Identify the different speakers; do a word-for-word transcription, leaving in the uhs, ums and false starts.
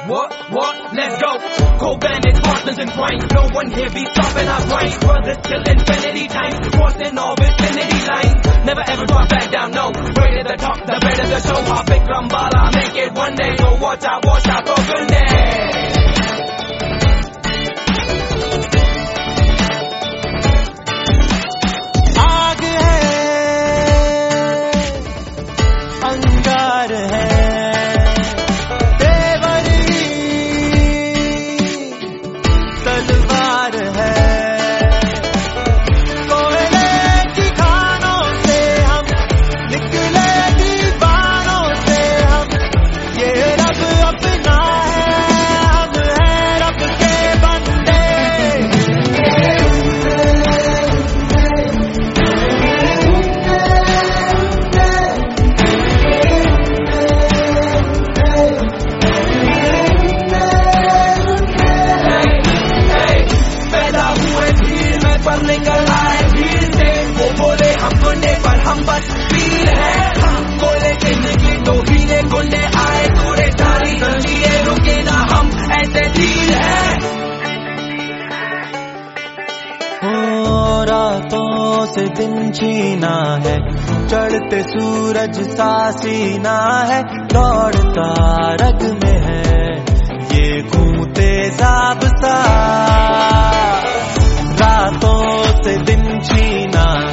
Speaker 1: What, what, let's go. Cold bandits, partners in crime. No one here be stopping our grind. Brothers till infinity time. Crossing all vicinity lines. Never ever drop back down, no. Right at the top, the better the show. Hop Vikram Bala, make it one day. So watch out, watch out for goodness.
Speaker 2: रातों से दिन छीना है, चढ़ते सूरज सा सीना है, दौड़ता रग में है ये खून तेजाब सा। रातों से दिन छीना